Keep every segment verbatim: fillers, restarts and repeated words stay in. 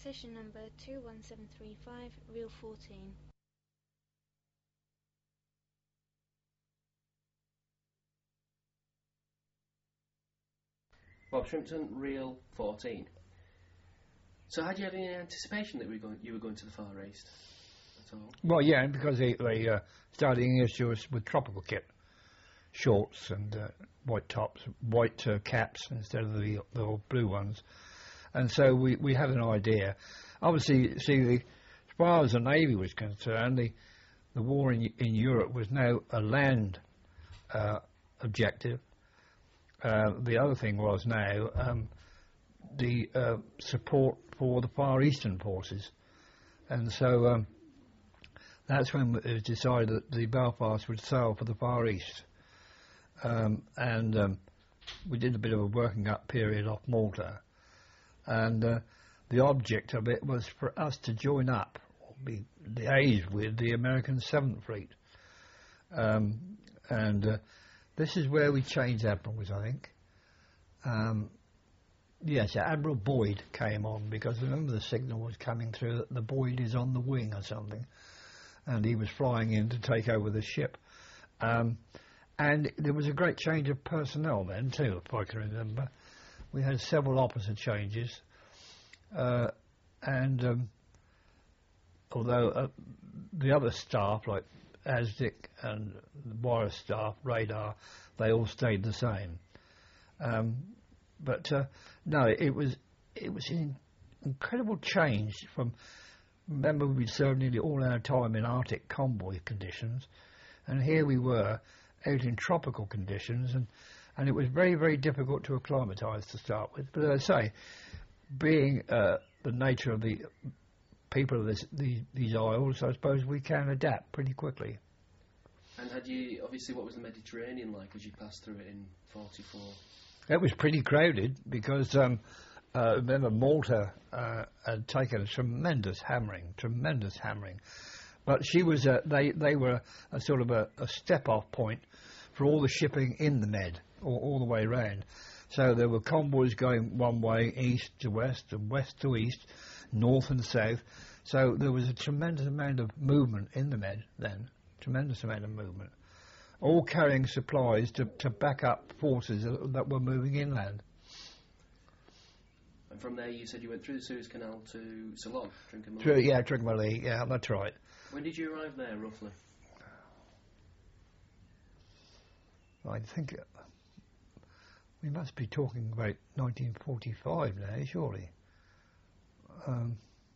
Session number two one seven three five, reel fourteen. Bob Shrimpton, reel fourteen. So had you had any anticipation that we were going, you were going to the Far East at all? Well, yeah, because they, they uh, started to issue us with tropical kit. Shorts and uh, white tops, white uh, caps instead of the, the old blue ones. And so we, we had an idea. Obviously, see, the, as far as the Navy was concerned, the, the war in, in Europe was now a land uh, objective. Uh, the other thing was now um, the uh, support for the Far Eastern forces. And so um, that's when it was decided that the Belfast would sail for the Far East. Um, and um, we did a bit of a working up period off Malta. And uh, the object of it was for us to join up, or be liaised with the American Seventh Fleet. Um, and uh, this is where we changed admirals, I think. Um, yes, Admiral Boyd came on, because remember the signal was coming through that the Boyd is on the wing or something, and he was flying in to take over the ship. Um, and there was a great change of personnel then too, if I can remember. We had several officer changes, uh, and um, although uh, the other staff, like ASDIC and the wireless staff, radar, they all stayed the same. Um, but uh, no, it was it was an incredible change from. Remember, we'd served nearly all our time in Arctic convoy conditions, and here we were out in tropical conditions, and, and it was very, very difficult to acclimatise to start with. But as I say, being uh, the nature of the people of this, the, these isles, I suppose we can adapt pretty quickly. And had you, obviously, what was the Mediterranean like as you passed through it in forty-four? It was pretty crowded because, um, uh, remember, Malta uh, had taken a tremendous hammering, tremendous hammering. But she was, a, they, they were a sort of a, a step-off point for all the shipping in the Med, all, all the way round. So there were convoys going one way, east to west, and west to east, north and south. So there was a tremendous amount of movement in the Med then, tremendous amount of movement, all carrying supplies to, to back up forces that were moving inland. And from there you said you went through the Suez Canal to Ceylon, Trincomalee? Through, yeah, Trincomalee, yeah, that's right. When did you arrive there, roughly? I think uh, we must be talking about nineteen forty-five now, surely. Um,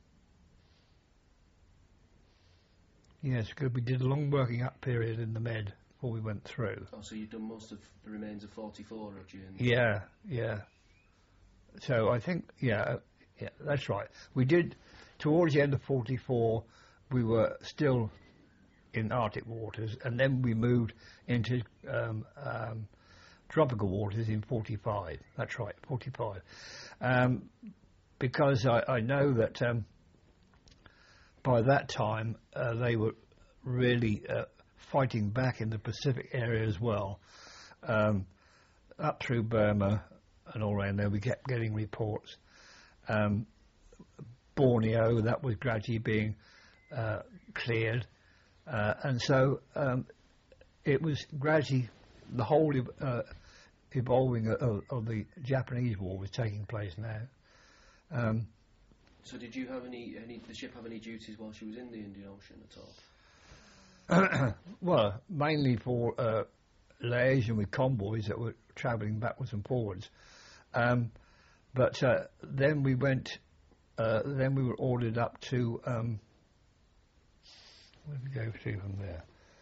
yes, because we did a long working up period in the Med before we went through. Oh, so you've done most of the remains of forty-four, have you? Yeah, yeah. So I think, yeah, yeah, that's right. We did, towards the end of forty-four, we were still in Arctic waters, and then we moved into um, um, tropical waters in forty-five. That's right, forty-five. Um, because I, I know that um, by that time uh, they were really uh, fighting back in the Pacific area as well, um, up through Burma and all around there. We kept getting reports. Um, Borneo, that was gradually being uh, cleared. Uh, and so um, it was gradually the whole ev uh, evolving of, of the Japanese war was taking place now. Um, so did you have any, any, did the ship have any duties while she was in the Indian Ocean at all? Well, mainly for uh, liaison with convoys that were travelling backwards and forwards. Um, but uh, then we went, uh, then we were ordered up to, um, where did we go to from there?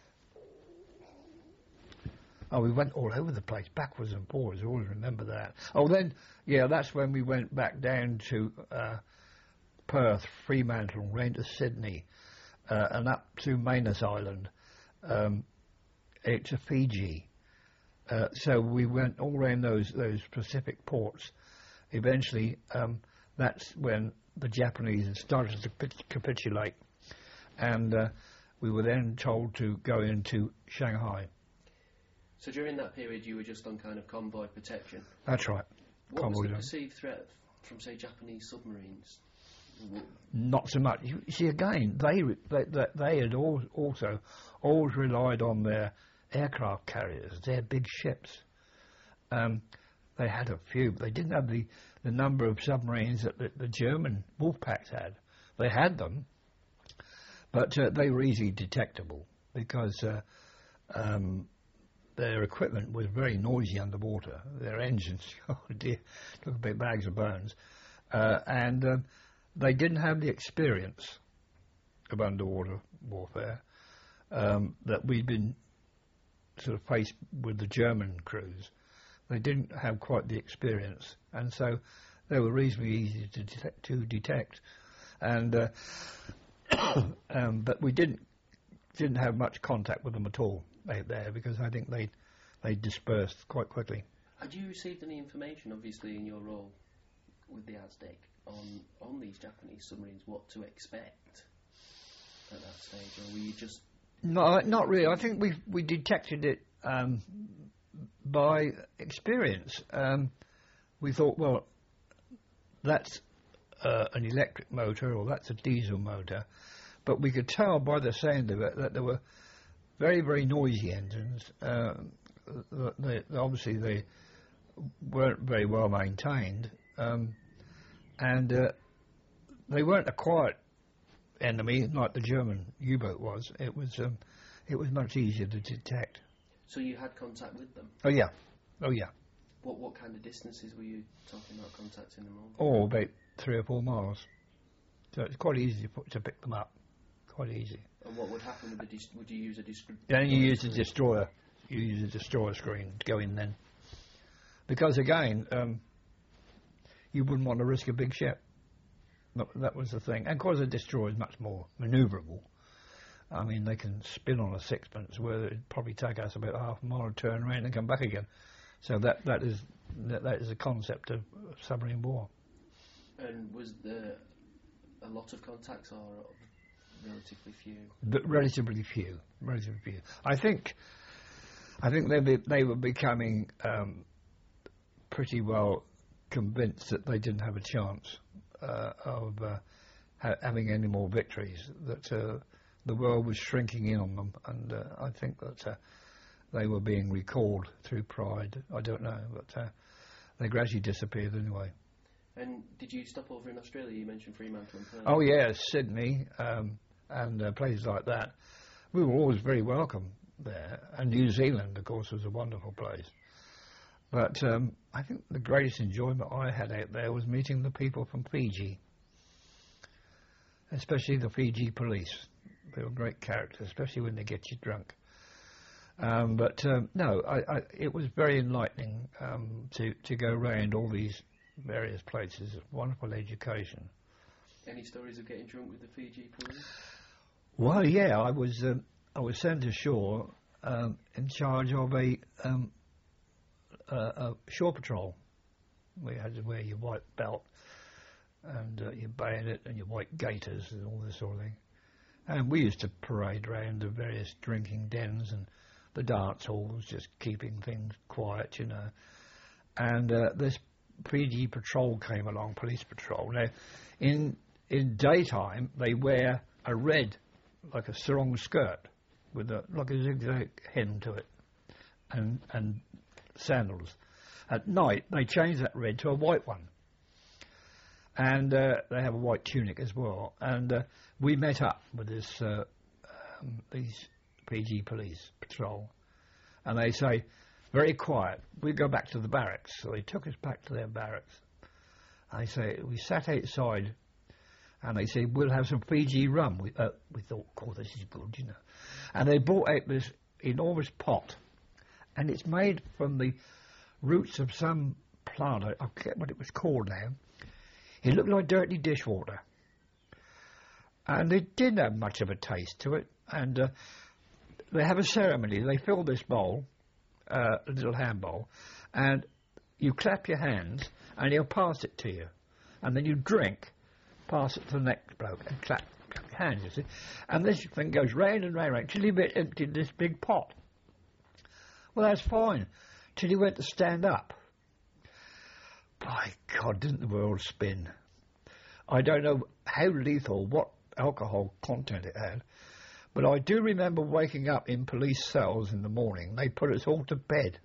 Oh, we went all over the place, backwards and forwards, I always remember that. Oh, then, yeah, that's when we went back down to uh, Perth, Fremantle, round to Sydney, uh, and up to Manus Island, um, out to Fiji. Uh, so we went all around those, those Pacific ports. Eventually, um, that's when the Japanese had started to capitulate, and uh, we were then told to go into Shanghai. So during that period you were just on kind of convoy protection? That's right. What convoy was the perceived threat from, say, Japanese submarines? Not so much. You see, again, they they, they, they had al- also always relied on their aircraft carriers, their big ships. Um, they had a few, but they didn't have the, the number of submarines that the, the German Wolfpacks had. They had them, but uh, they were easily detectable because uh, um, their equipment was very noisy underwater. Their engines, oh dear, took big bags of bones. Uh, and um, they didn't have the experience of underwater warfare um, that we'd been sort of faced with the German crews. They didn't have quite the experience, and so they were reasonably easy to detect. To detect. And uh, um, but we didn't didn't have much contact with them at all out there because I think they they dispersed quite quickly. Had you received any information, obviously, in your role with the Aztec on on these Japanese submarines, what to expect at that stage, or were you just? No, not really. I think we we detected it um, by experience. Um, we thought, well, that's uh, an electric motor or that's a diesel motor, but we could tell by the sound of it that there were very, very noisy engines. Uh, they, obviously, they weren't very well maintained, um, and uh, they weren't a quiet enemy like the German U-boat was. It was um, it was much easier to detect. So you had contact with them? Oh yeah, oh yeah. What what kind of distances were you talking about contacting them on? Oh, about three or four miles. So it's quite easy to, put, to pick them up. Quite easy. And what would happen with the dis- would you use a destroyer? Then you use a destroyer. You use a destroyer screen to go in then, because again, um, you wouldn't want to risk a big ship. That, that was the thing. And of course, a destroyer is much more manoeuvrable. I mean, they can spin on a sixpence, where it'd probably take us about half a mile to turn around and come back again. So that that is that, that is the concept of submarine war. And was there a lot of contacts or relatively few? But relatively few. Relatively few. I think. I think they be, they were becoming um, pretty well convinced that they didn't have a chance uh, of uh, ha- having any more victories. That uh, the world was shrinking in on them, and uh, I think that uh, they were being recalled through pride. I don't know, but uh, they gradually disappeared anyway. And did you stop over in Australia? You mentioned Fremantle and Perth. Oh yes, Sydney um, and uh, places like that. We were always very welcome there, and New Zealand, of course, was a wonderful place. But um, I think the greatest enjoyment I had out there was meeting the people from Fiji, especially the Fiji police. They were great characters, especially when they get you drunk. Um, but um, no, I, I, it was very enlightening um, to, to go around all these various places. Wonderful education. Any stories of getting drunk with the Fiji police? Well, yeah, I was um, I was sent ashore um, in charge of a, um, a, a shore patrol. We had to wear your white belt and uh, your bayonet and your white gaiters and all this sort of thing. And we used to parade around the various drinking dens and the dance halls, just keeping things quiet, you know. And uh, this P G patrol came along, police patrol. Now, in in daytime, they wear a red, like a sarong skirt, with a like a zigzag hem to it, and and sandals. At night, they change that red to a white one, and uh, they have a white tunic as well. And uh, we met up with this uh, um, these P G police patrol, and they say, very quiet, we go back to the barracks. So they took us back to their barracks. And they say, we sat outside, and they said, we'll have some Fiji rum. We, uh, we thought, oh, this is good, you know. And they brought out this enormous pot, and it's made from the roots of some plant. I I forget what it was called now. It looked like dirty dishwater. And it didn't have much of a taste to it. And uh, they have a ceremony. They fill this bowl, uh, a little hand bowl, and you clap your hands, and he'll pass it to you. And then you drink, pass it to the next bloke, and clap, clap your hands, you see. And this thing goes round and round, round, till you get emptied this big pot. Well, that's fine, till he went to stand up. By God, didn't the world spin? I don't know how lethal, what alcohol content it had, but I do remember waking up in police cells in the morning. They put us all to bed.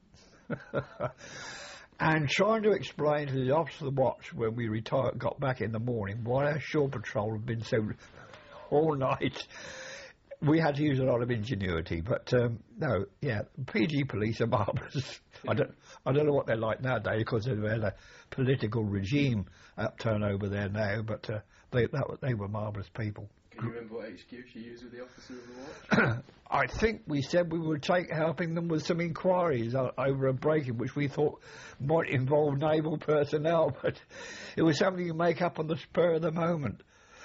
And trying to explain to the officer of the watch when we retired, got back in the morning, why our shore patrol had been so all night. We had to use a lot of ingenuity, but um, no, yeah, P G police are marvellous. I don't, I don't know what they're like nowadays because they've had a political regime upturn over there now, but uh, they, that, they were marvellous people. Can you remember what excuse you used with the officer of the watch? I think we said we would take helping them with some inquiries o- over a break-in, which we thought might involve naval personnel, but it was something you make up on the spur of the moment.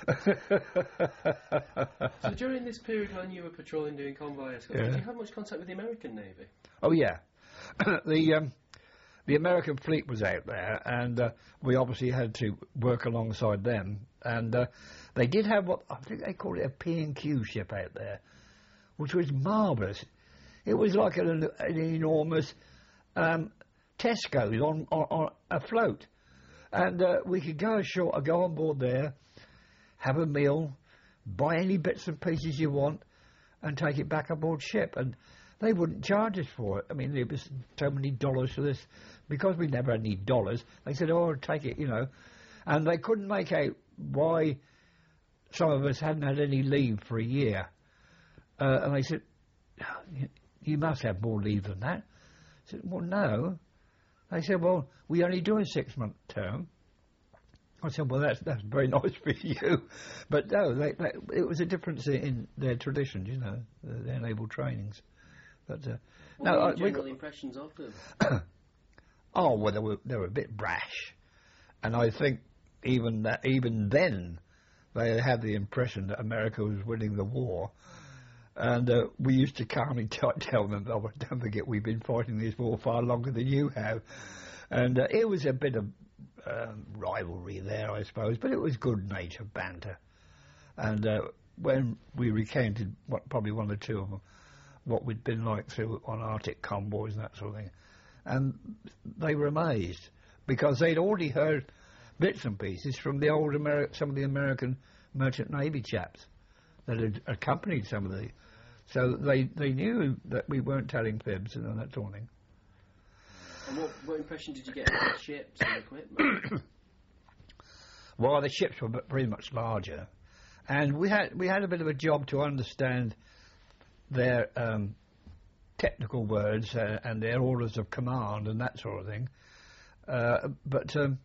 So during this period when you were patrolling doing convoy escorts, Yeah. did you have much contact with the American Navy? Oh, yeah. the um, the American fleet was out there, and uh, we obviously had to work alongside them, and uh, they did have what I think they called it a P and Q ship out there, which was marvellous. It was like an, an enormous um, Tesco's on, on, on a float, and uh, we could go ashore, go on board there, have a meal, buy any bits and pieces you want, and take it back aboard ship. And they wouldn't charge us for it. I mean, it was so many dollars for this. Because we never had any dollars, they said, oh, take it, you know. And they couldn't make out why some of us hadn't had any leave for a year. Uh, and they said, you, you must have more leave than that. I said, well, no. They said, well, we only do a six-month term. I said, well, that's that's very nice for you. But no, they, they, it was a difference in their traditions, you know, their naval trainings. But uh, What no, were I, your we general got, impressions of them? oh, well, they were they were a bit brash, and I think even that even then they had the impression that America was winning the war, and uh, we used to calmly t- tell them, "Oh, don't forget, we've been fighting this war far longer than you have," and uh, it was a bit of um, rivalry there, I suppose, but it was good-natured banter, and uh, when we recounted what, probably one or two of them, what we'd been like through on Arctic convoys and that sort of thing. And they were amazed because they'd already heard bits and pieces from the old Ameri- some of the American merchant navy chaps that had accompanied some of the... So they, they knew that we weren't telling fibs and that sort of thing. And what, what impression did you get of the ships and equipment? Well, the ships were very much larger. And we had we had a bit of a job to understand their um, technical words uh, and their orders of command and that sort of thing. Uh, but um,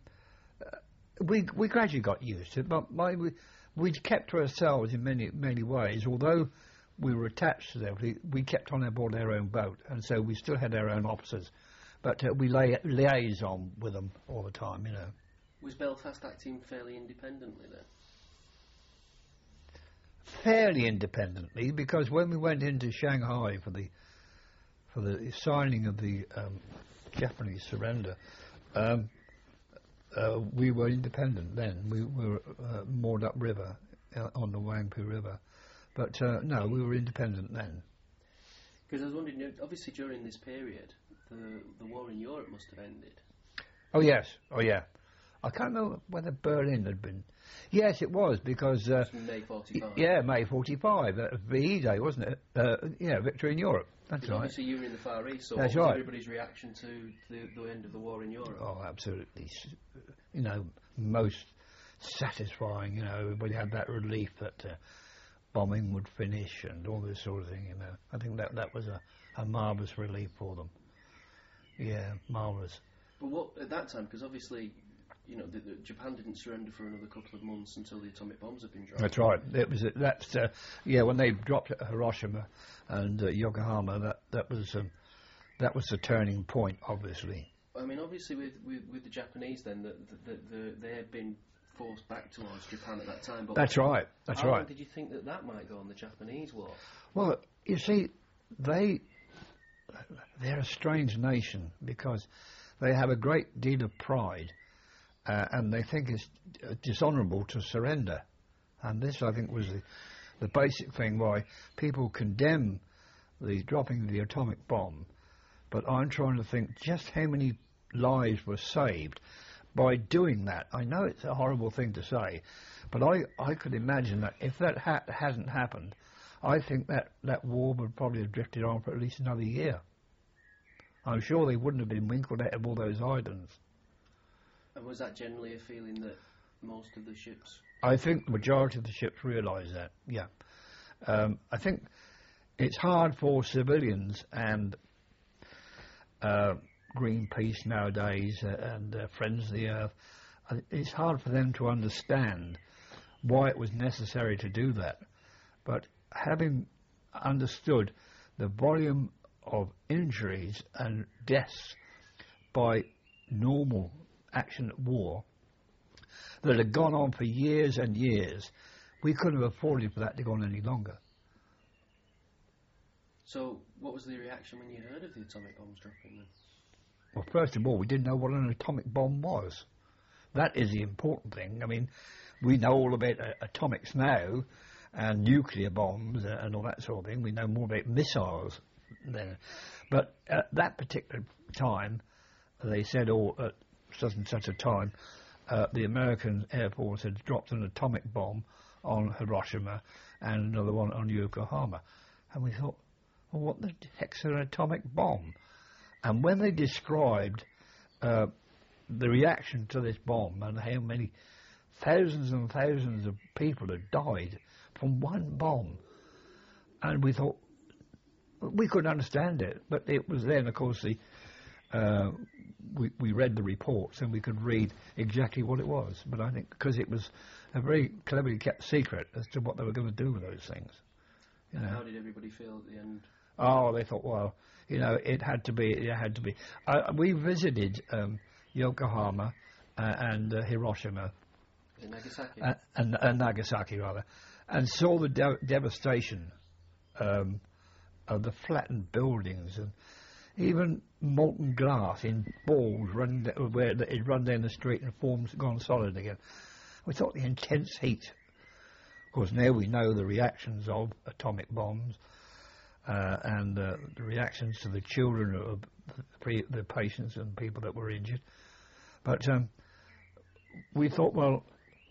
we we gradually got used to it. But my, we we'd kept to ourselves in many many ways. Although we were attached to them, we, we kept on board our own boat, and so we still had our own officers. But uh, we lia- liaison with them all the time, you know. Was Belfast acting fairly independently then? Fairly independently, because when we went into Shanghai for the for the signing of the um, Japanese surrender, um, uh, we were independent then. We were uh, moored upriver uh, on the Wangpu River, but uh, no, we were independent then. Because I was wondering, you know, obviously during this period, the the war in Europe must have ended. Oh yes, oh yeah. I can't remember whether Berlin had been. Yes, it was, because... Uh, May forty-five. Yeah, May forty-five. That was V E Day, wasn't it? Uh, yeah, victory in Europe. That's right. Obviously you were in the Far East, so That's what was right. everybody's reaction to the, the end of the war in Europe? Oh, absolutely. S- You know, most satisfying, you know, everybody had that relief that uh, bombing would finish and all this sort of thing, you know. I think that, that was a, a marvellous relief for them. Yeah, marvellous. But what, at that time, because obviously... You know, the, the Japan didn't surrender for another couple of months until the atomic bombs had been dropped. That's right. It was that's uh, yeah. When they dropped at Hiroshima and uh, Yokohama, that that was um, that was the turning point, obviously. I mean, obviously, with with, with the Japanese, then the, the, the, they had been forced back towards Japan at that time. But That's right. That's how right. long did you think that that might go on the Japanese war? Well, you see, they they're a strange nation because they have a great deal of pride. Uh, and they think it's uh, dishonourable to surrender. And this, I think, was the, the basic thing why people condemn the dropping of the atomic bomb. But I'm trying to think just how many lives were saved by doing that. I know it's a horrible thing to say, but I, I could imagine that if that ha- hadn't happened, I think that, that war would probably have drifted on for at least another year. I'm sure they wouldn't have been winkled out of all those islands. And was that generally a feeling that most of the ships... I think the majority of the ships realise that, yeah. Um, I think it's hard for civilians and uh, Greenpeace nowadays uh, and uh, Friends of the Earth, uh, it's hard for them to understand why it was necessary to do that. But having understood the volume of injuries and deaths by normal action at war that had gone on for years and years, we couldn't have afforded for that to go on any longer. So, what was the reaction when you heard of the atomic bombs dropping then? Well, first of all, we didn't know what an atomic bomb was. That is the important thing. I mean, we know all about uh, atomics now, and nuclear bombs uh, and all that sort of thing. We know more about missiles then. But at that particular time, they said, oh, at such and such a time, uh, the American Air Force had dropped an atomic bomb on Hiroshima and another one on Yokohama. And we thought, well, what the heck's an atomic bomb? And when they described uh, the reaction to this bomb and how many thousands and thousands of people had died from one bomb, and we thought, we couldn't understand it, but it was then, of course, the uh, we, we read the reports and we could read exactly what it was. But I think because it was a very cleverly kept secret as to what they were going to do with those things. You know. How did everybody feel at the end? Oh, they thought, well, you know, it had to be, it had to be. Uh, we visited um, Yokohama uh, and uh, Hiroshima. In Nagasaki? Uh, and, and Nagasaki, rather, and saw the de- devastation um, of the flattened buildings and even molten glass in balls running da- where it run down the street and forms gone solid again. We thought the intense heat. Of course, now we know the reactions of atomic bombs uh, and uh, the reactions to the children of the, pre- the patients and people that were injured. But um, we thought, well,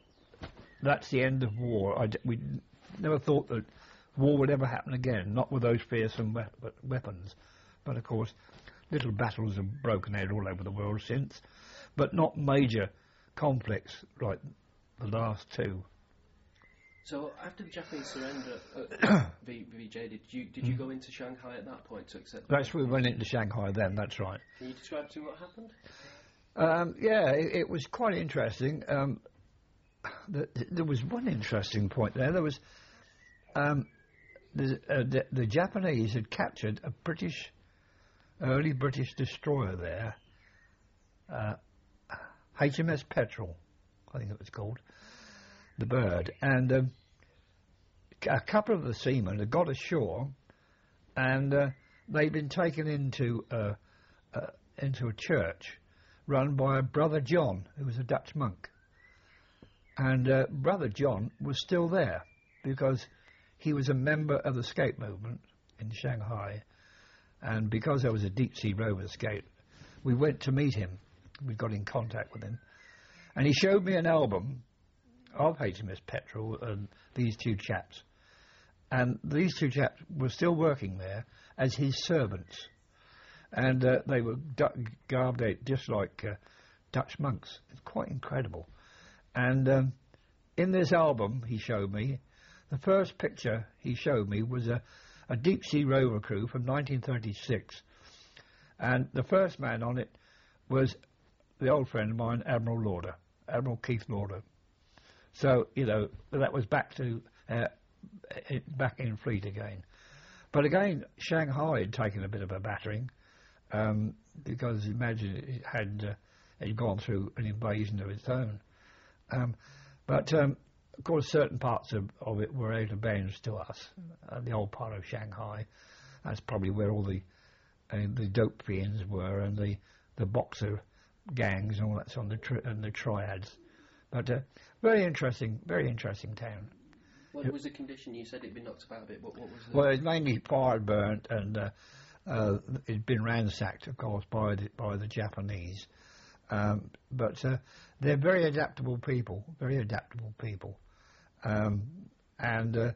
that's the end of war. I d- we never thought that war would ever happen again, not with those fearsome we- weapons. But, of course, little battles have broken out all over the world since, but not major conflicts like the last two. So, after the Japanese surrender at v- VJ, did you did you go into Shanghai at that point to accept? That's we went into Shanghai then. That's right. Can you describe to me what happened? Um, yeah, it, it was quite interesting. Um, the, there was one interesting point there. There was um, the, uh, the the Japanese had captured a British. Early British destroyer there, uh, H M S Petrel, I think it was called, the Bird, and um, a couple of the seamen had got ashore, and uh, they'd been taken into uh, uh, into a church run by a Brother John, who was a Dutch monk, and uh, Brother John was still there because he was a member of the Scout movement in Shanghai. And because I was a deep-sea rover scout, we went to meet him. We got in contact with him. And he showed me an album of H M S Petrel and these two chaps. And these two chaps were still working there as his servants. And uh, they were du- garbed out just like uh, Dutch monks. It's quite incredible. And um, in this album he showed me, the first picture he showed me was a a deep-sea rover crew from nineteen thirty-six, and the first man on it was the old friend of mine, Admiral Lauder, Admiral Keith Lauder. So, you know, that was back to uh, it, back in fleet again. But again, Shanghai had taken a bit of a battering um, because imagine it had uh, it had gone through an invasion of its own. Um, but um, Of course, certain parts of, of it were out of bounds to us. Uh, the old part of Shanghai, that's probably where all the uh, the dope fiends were, and the, the boxer gangs and all that sort of the tri- and the triads. But uh, very interesting, very interesting town. What was the condition? You said it'd been knocked about a bit. What, what was the... Well, it's mainly fire burnt, and uh, uh, it'd been ransacked, of course, by the, by the Japanese. Um, but uh, they're very adaptable people, very adaptable people. Um, and uh,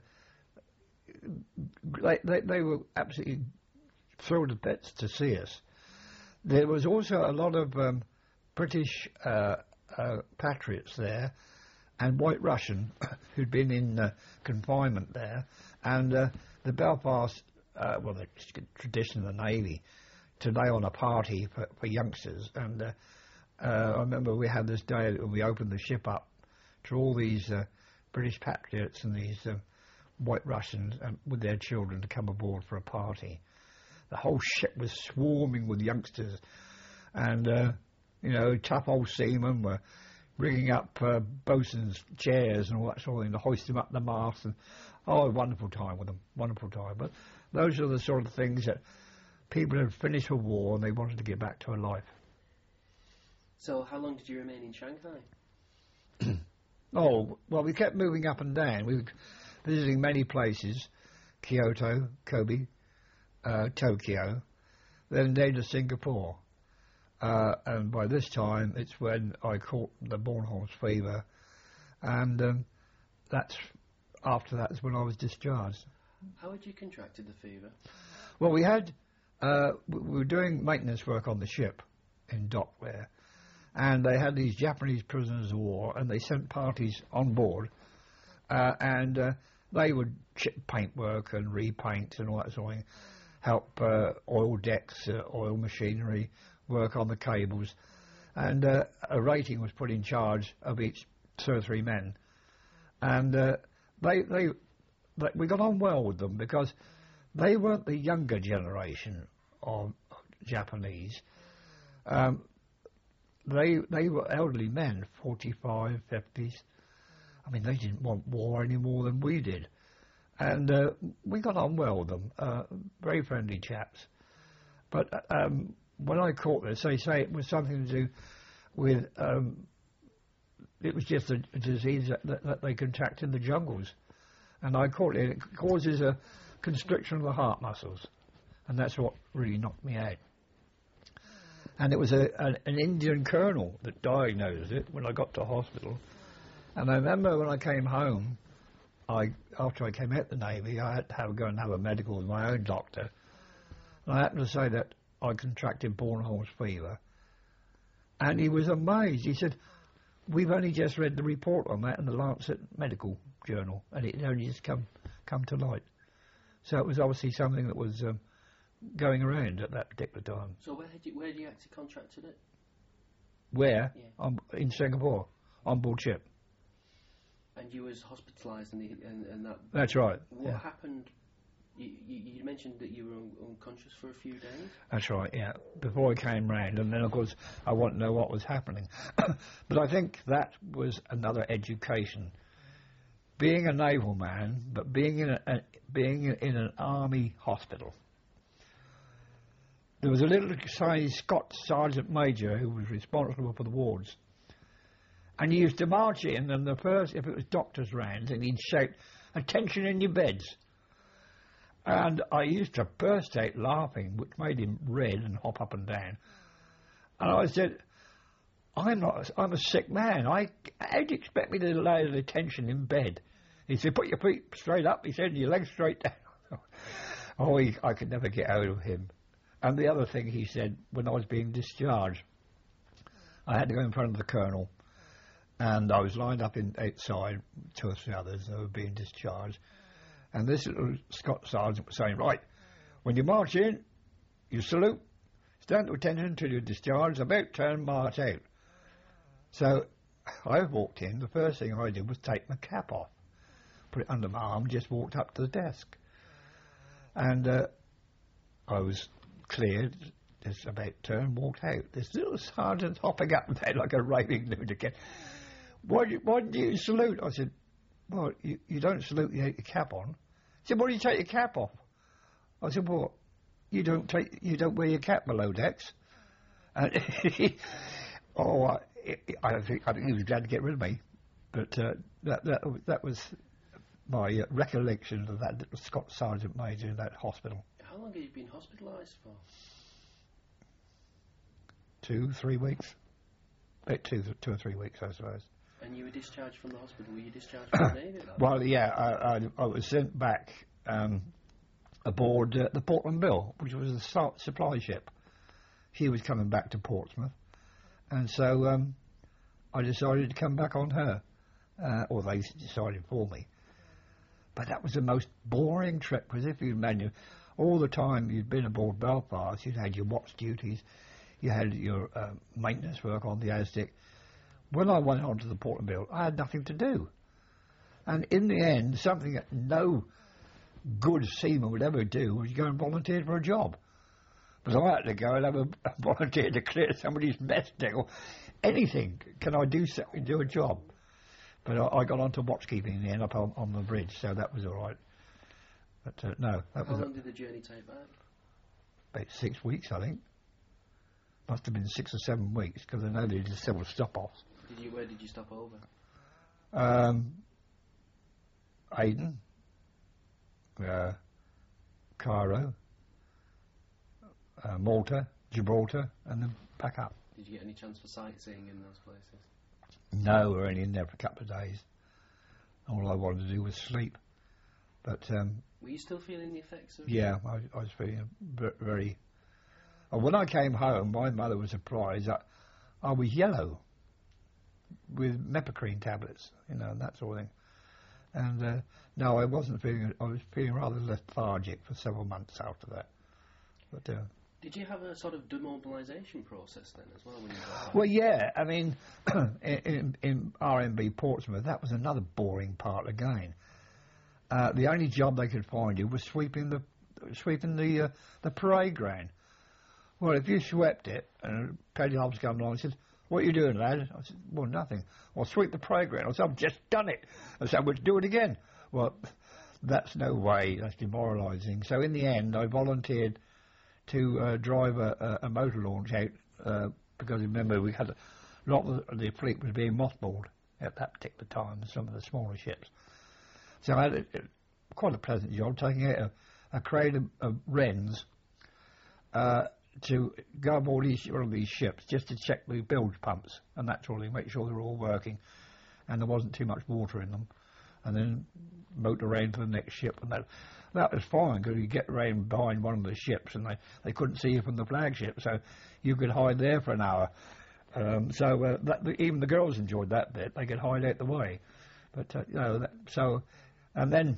they, they, they were absolutely thrilled to bits to see us. There was also a lot of um, British uh, uh, patriots there and White Russian who'd been in uh, confinement there. And uh, the Belfast, uh, well, the tradition of the Navy, to lay on a party for, for youngsters. And uh, uh, I remember we had this day when we opened the ship up to all these uh, British patriots and these uh, White Russians um, with their children to come aboard for a party. The whole ship was swarming with youngsters, and uh, you know, tough old seamen were bringing up uh, bosun's chairs and all that sort of thing to hoist them up the mast. And oh, a wonderful time with them, wonderful time. But those are the sort of things that people had finished a war and they wanted to get back to a life. So, how long did you remain in Shanghai? Oh, well, we kept moving up and down. We were visiting many places: Kyoto, Kobe, uh, Tokyo, then down to Singapore. Uh, and by this time, it's when I caught the Bornholm fever, and um, that's after that's when I was discharged. How had you contracted the fever? Well, we had uh, we were doing maintenance work on the ship in dock there, and they had these Japanese prisoners of war, and they sent parties on board, uh, and uh, they would chip paintwork and repaint and all that sort of thing, help uh, oil decks, uh, oil machinery, work on the cables, and uh, a rating was put in charge of each two or three men, and uh, they, they they we got on well with them because they weren't the younger generation of Japanese. Um, they they were elderly men, forty-five, fifties. I mean, they didn't want war any more than we did, and uh, we got on well with them. Uh, very friendly chaps, but. Um, When I caught this, they say it was something to do with, um, it was just a, a disease that, that, that they contract in the jungles. And I caught it, it causes a constriction of the heart muscles. And that's what really knocked me out. And it was a, a, an Indian colonel that diagnosed it when I got to hospital. And I remember when I came home, I after I came out of the Navy, I had to have, go and have a medical with my own doctor. And I happened to say that I contracted Bornholm fever, and he was amazed. He said, "We've only just read the report on that in the Lancet Medical Journal, and it only just come come to light." So it was obviously something that was um, going around at that particular time. So where had you where had you actually contracted it? Where? Yeah. On, in Singapore, on board ship. And you was hospitalised and, and and that. That's right. What yeah. happened? You, you, you mentioned that you were un- unconscious for a few days? That's right, yeah. Before I came round, and then, of course, I wanted to know what was happening. But I think that was another education. Being a naval man, but being in, a, a, being in an army hospital. There was a little tiny Scots sergeant major who was responsible for the wards. And he used to march in, and the first, if it was doctors' rounds, and he'd shout, "Attention in your beds." And I used to burst out laughing, which made him red and hop up and down. And I said, I'm not, I'm a sick man. I, how do you expect me to lay the attention in bed? He said, put your feet straight up. He said, and your legs straight down. oh, he, I could never get out of him. And the other thing he said, when I was being discharged, I had to go in front of the colonel, and I was lined up in outside, two or three others, and they were being discharged. And this little Scott sergeant was saying, right, when you march in, you salute, stand to attention until you're discharged, about turn, march out. So I walked in, the first thing I did was take my cap off, put it under my arm, just walked up to the desk. And uh, I was cleared, just about turn, walked out. This little sergeant hopping up and down like a raving lunatic. Why, why did you salute? I said, well, you, you don't salute, you take your cap on. He said, why do you take your cap off? I said, well, you don't take, you don't wear your cap below decks. And he, oh, I, I think I think he was glad to get rid of me, but uh, that that that was my uh, recollection of that little Scott sergeant major in that hospital. How long have you been hospitalised for? Two, three weeks. about two, two or three weeks, I suppose. And you were discharged from the hospital. Were you discharged from the Navy? At that Well, yeah, I, I, I was sent back um, aboard uh, the Portland Bill, which was a su- supply ship. She was coming back to Portsmouth, and so um, I decided to come back on her, uh, or they decided for me. But that was the most boring trip, because if you imagine, all the time you'd been aboard Belfast, you'd had your watch duties, you had your uh, maintenance work on the Aztec. When I went on to the Portland Bill, I had nothing to do. And in the end, something that no good seaman would ever do was go and volunteer for a job. But I had to go and have a, a volunteer to clear somebody's mess deck or anything. Can I do something, do a job? But I, I got on to watchkeeping in the end up on, on the bridge, so that was all right. But uh, no, that How was long did the journey take back? about six weeks, I think. Must have been six or seven weeks, because I know they did several stop-offs. Did you? Where did you stop over? Um, Aden, uh, Cairo, uh, Malta, Gibraltar, and then back up. Did you get any chance for sightseeing in those places? No, we were only in there for a couple of days. All I wanted to do was sleep. But um, were you still feeling the effects of? Yeah, I, I was feeling very. And when I came home, my mother was surprised that I was yellow with Mepicrine tablets, you know, and that sort of thing. And uh, no, I wasn't feeling. I was feeling rather lethargic for several months after that. But uh, did you have a sort of demobilisation process then as well when you got back? Well, yeah. I mean, in, in R M B Portsmouth, that was another boring part again. Uh, the only job they could find you was sweeping the sweeping the uh, the parade ground. Well, if you swept it, and a petty officer came along and said, "What are you doing, lad?" I said, "Well, nothing." "Well, sweep the parade ground." I said, "I've just done it." I said, "Well, do it again." Well, that's no way. That's demoralising. So in the end, I volunteered to uh, drive a, a, a motor launch out uh, because remember we had a lot of the fleet was being mothballed at that particular time. Some of the smaller ships. So I had a, a, quite a pleasant job taking out a, a crane of, of wrens uh, to go aboard each one of these ships just to check the bilge pumps and that sort of thing, make sure they were all working and there wasn't too much water in them, and then motor around to the next ship. And that that was fine because you get around behind one of the ships and they, they couldn't see you from the flagship, so you could hide there for an hour. Um, so uh, that, even the girls enjoyed that bit. They could hide out the way. But uh, you know, that, so. And then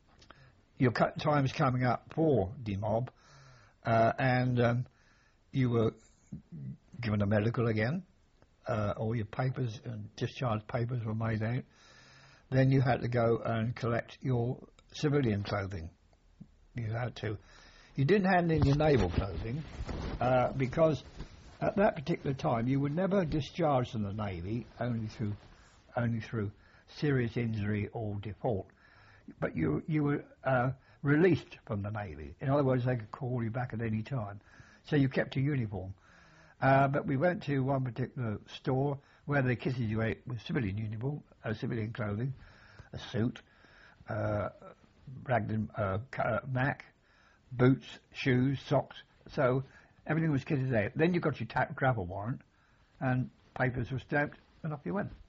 your time's coming up for demob, uh, and um, you were given a medical again. Uh, all your papers and discharge papers were made out. Then you had to go and collect your civilian clothing. You had to. You didn't hand in your naval clothing uh, because at that particular time you were never discharged from the Navy only through only through serious injury or default. But you you were uh, released from the Navy. In other words, they could call you back at any time. So you kept your uniform. Uh, but we went to one particular store where they kitted you out with civilian uniform, uh, civilian clothing, a suit, uh, Bragdon uh, Mac, boots, shoes, socks. So everything was kitted out. Then you got your ta- travel warrant, and papers were stamped, and off you went.